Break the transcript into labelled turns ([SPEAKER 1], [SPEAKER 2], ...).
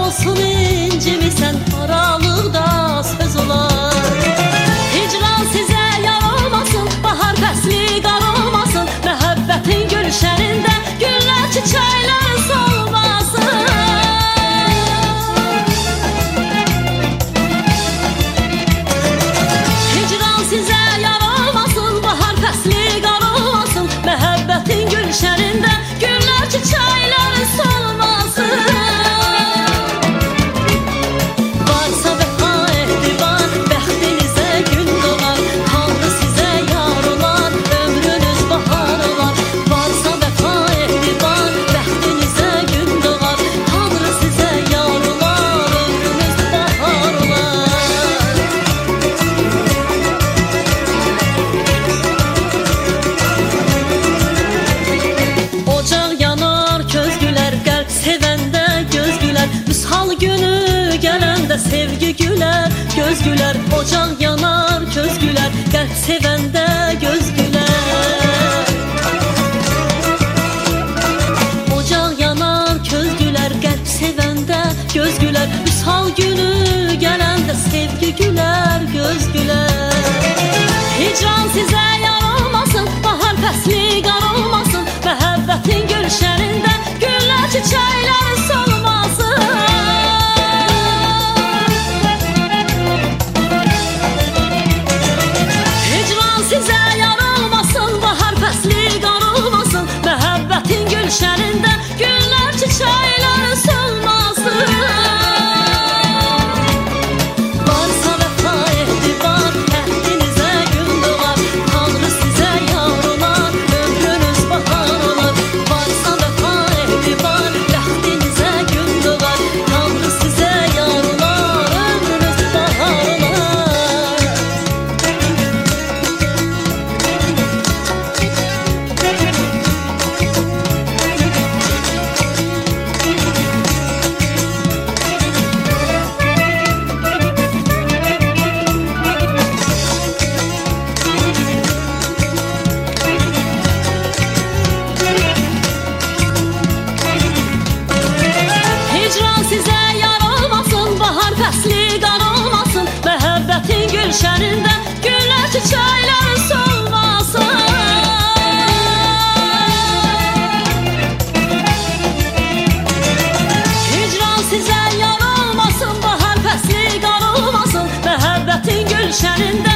[SPEAKER 1] olsun incimisən, aralıqda söz olar. Hicran sizə yar olmasın, bahar fəsli qar olmasın, məhəbbətin gülşənində güllər çiçəklər solmasın. Hicran sizə yar olmasın, bahar fəsli qar olmasın, məhəbbətin gülşənində güllər çiçəklər solmasın. Varsa vəfa ehtibar, bəxtinizə gün doğar, Tanrı sizə yar olar, ömrünüz bahar olar. Varsa vəfa ehtibar, bəxtinizə gün doğar, Tanrı sizə yar olar, ömrünüz bahar olar. Ocaq yanar, köz gülər, qəlb sevəndə göz gülər, müshal günü gələndə sevgi gülər, göz gülər. Ocaq yanar, köz gülər, qəlb sevəndə göz gülər. Ocaq yanar, köz gülər, qəlb sevəndə göz gülər, müshal günü gələndə sevgi gülər, göz gülər. Hicran sizə yar olmasın, bahar fəsli qar olmasın, məhəbbətin gülşənində güllər çiçəklər solmasın. Hicran sizə yar olmasın, bahar fəsli qar olmasın, məhəbbətin gülşənində güllər çiçəklər solmasın. Varsa vəfa ehtibar, əhdinizə gün doğar, Tanrı sizə yar olar, ömrünüz bahar olar. Varsa vəfa ehtibar, bəxtinizə gün doğar, Tanrı sizə yar olar, ömrünüz bahar olar. Hicran sizə yar olmasın, bahar fəsli qar olmasın, məhəbbətin gülşənində güllər çiçəklər solmasın. Hicran sizə yar olmasın, bahar fəsli qar olmasın, məhəbbətin gülşənində